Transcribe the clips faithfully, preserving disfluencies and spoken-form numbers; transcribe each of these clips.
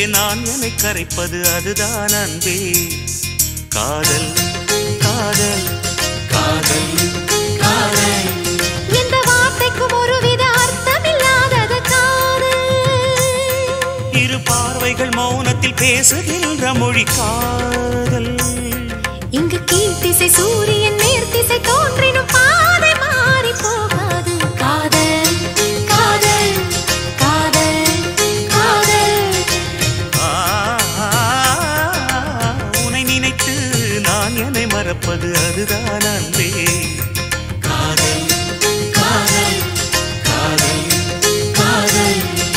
நான் என்னை கரைப்பது அதுதான் அன்பே. காதல் காதல் காதல் காதல். எந்த வார்த்தைக்கும் ஒருவித அர்த்தமில்லாதது காதல். இரு பார்வைகள் மௌனத்தில் பேசுகின்ற மொழி காதல். இங்கு கீழ்த்திசை சூரியன் நேர்த்திசை தோன்றினும் பாதை மாறி போகாது. காதல் காதல் காதல் காதல். உன்னை நினைத்து நான் என்னை மறப்பது அதுதான் அன்பே. காதல் காதல் காதல் காதல்.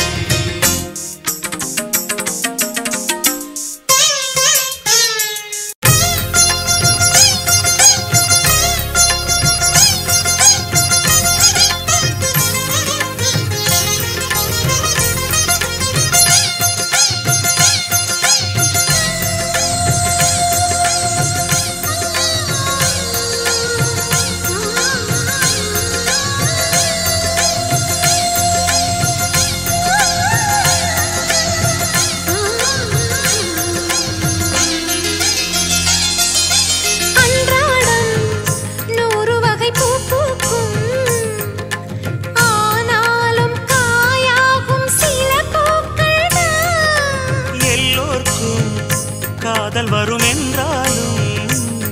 காதல் வரும் என்றாலும்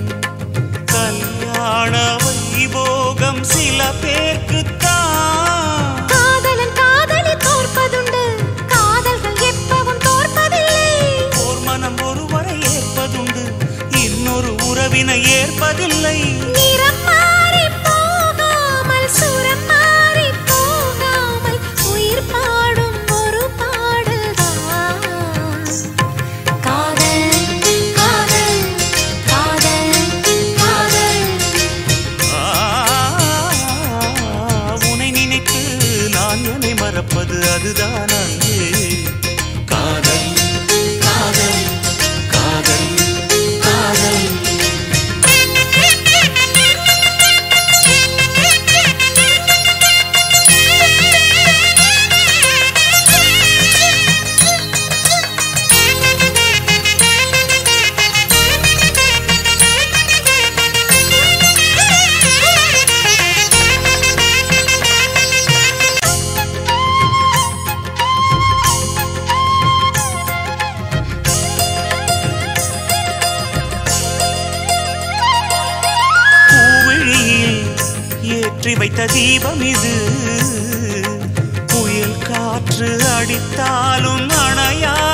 கல்யாண வைபோகம் சில பேர்க்குத்தான். காதலன் காதலி தோற்பதுண்டு, காதல்கள் எப்பவும் தோற்பதில்லை. ஓர் மனம் ஒருவரை ஏற்பதுண்டு, இன்னொரு உறவினை ஏற்பதில்லை. நிறம் மாறி போகாமல் சுரம் மாறி போகாமல் உயிர் பாடும் ஒரு பாடல்தான் காதல். மறப்பது அதுதான் அன்பே. காதல் காதல் காதல் காதல். ஏற்றி வைத்த தீபம் இது, புயல் காற்று அடித்தாலும் அணையா